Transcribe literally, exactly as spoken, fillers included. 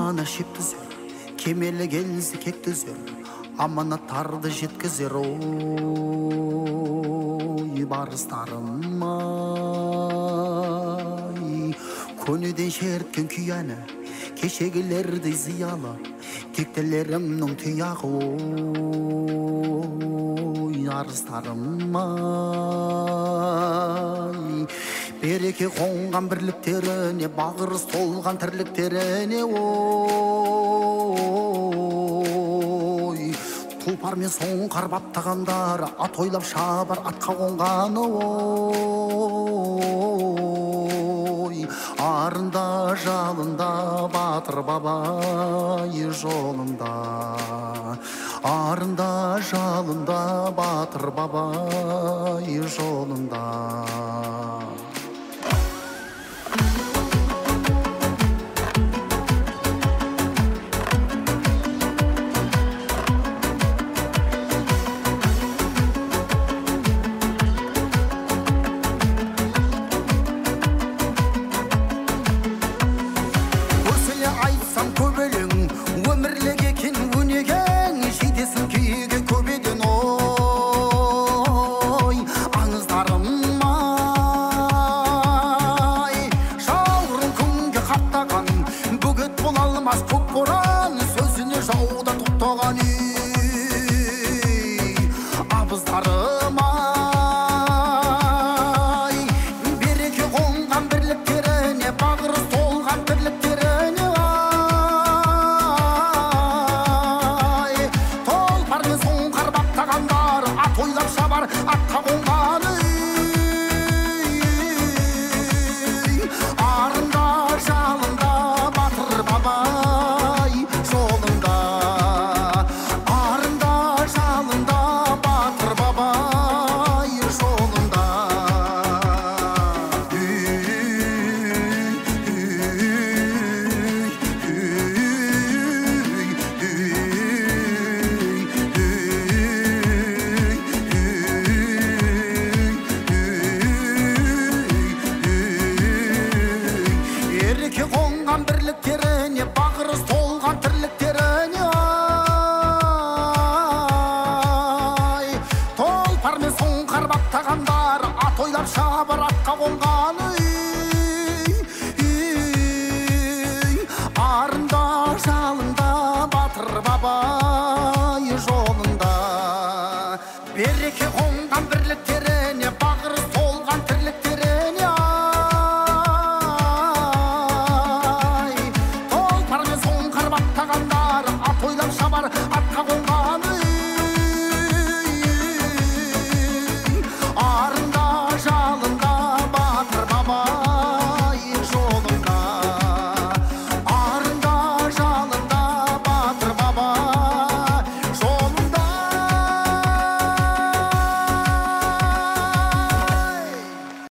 замана шеп түзер, кемелі келсе кек түзер, аманаттарды жеткізер. Ой барыстарым ай, көнеден шерткен күйәні, кешегілердей зиялы, тектелерімнің тұяғы. Ой арыстарым ай, береке қонған бірліктеріне, бағырыз толған тірліктеріне. Ой тұлпар мен соңқар баптағандары, ат ойлап шабар атқа қонғаны. Ой арында жалында батыр бабай жолында, арында жалында батыр бабай жолында.